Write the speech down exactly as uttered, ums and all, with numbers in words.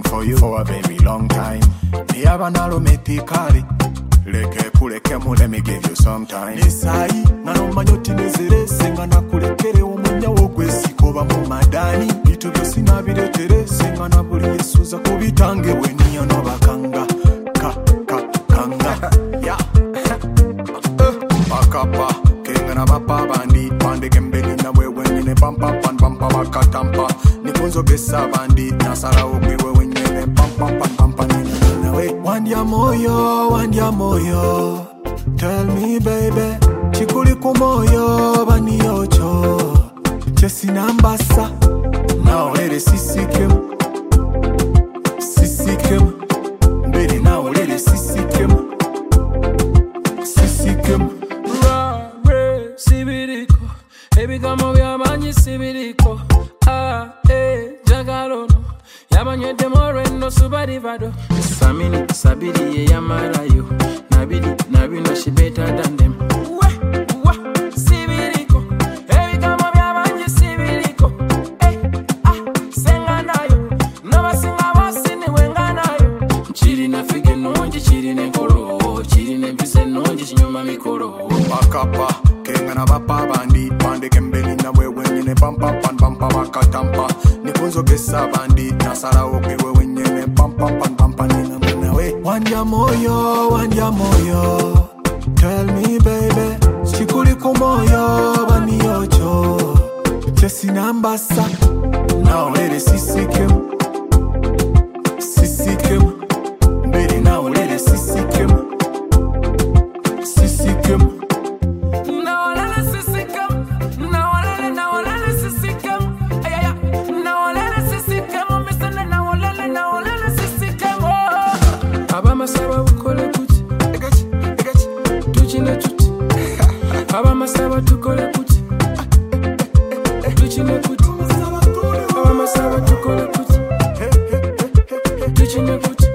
for you for a very long time. Me have an aromatically. Leke kuleke mu, let me give you some time. Nisai, ngano manyoti nezere, senga na kulekere umunya wogwe sikoba mu madani. Bitu byosi na biretere, senga na buli yesuza kubitange weni ono bakanga. Ka, ka, kanga. Ya. Bakapa, kenga na bapa bandi, pande kembeli na wewe nine pampa pan pampa wakatampa. Nikunzo gesa bandi, nasara ukwe wewe nine pampa pan pampa nine. Wandia moyo, wandia moyo. Tell me baby, chikuli kumoyo bani yocho. Chesi nambasa, now let it sisi kim, sisi kim. Baby now let it sisi kim, sisi kim. Ra re sibiriko, baby kama vya manyi sibiriko. Ah eh jagalono. Yabanye demore no subarivado. Samini sabiri ye yamarayo. Nabidi nabino she better than them. Wa wa sibiriko. Hey kama yabanye sibiriko. Hey ah senga nayo. No basinga basini wenga nayo. Chiri na fige nonji chiri ne koro. Chiri ne bise nonji chinyuma mikoro. Bakapa kenga na bapa bandi pande kembeli na wewe nine pampa pan pampa wakatampa. Nikunzo gesa bandi nasara ukwe wewe nine pampa pan pampa nina muna we. Wandia moyo, wandia moyo. Tell me baby, chikuli kumoyo bani yocho. Chesi nambasa, now let it sisi kim, sisi kim. Baby now let it sisi kim, sisi kim. Masaba ukole kuti, egachi, egachi, tuchine tuti. Aba masaba tukole kuti, tuchine kuti. Aba masaba tukole kuti, tuchine kuti.